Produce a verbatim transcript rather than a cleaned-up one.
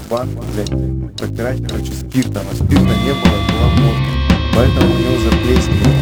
банку, блядь, протирать, короче, спиртом, а спирта не было, была водка. Поэтому у него уже плесень.